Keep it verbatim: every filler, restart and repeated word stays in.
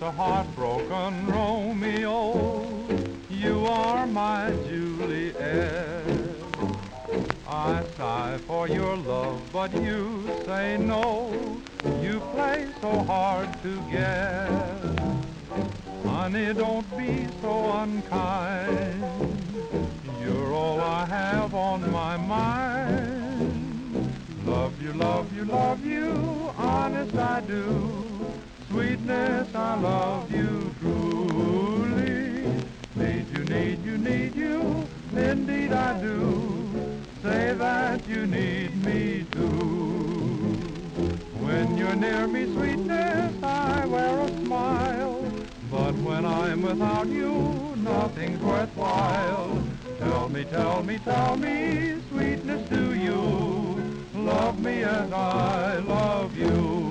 a heartbroken Romeo. You are my Juliet. I sigh for your love, but you say no. You play so hard to get. Honey, don't be so unkind. You're all I have on my mind. Love you, love you, love you, honest I do. Sweetness, I love you truly. Need you, need you, need you, indeed I do. Say that you need me too. When you're near me, sweetness, I wear a smile. But when I'm without you, nothing's worthwhile. Tell me, tell me, tell me, sweetness, do you love me as I love you?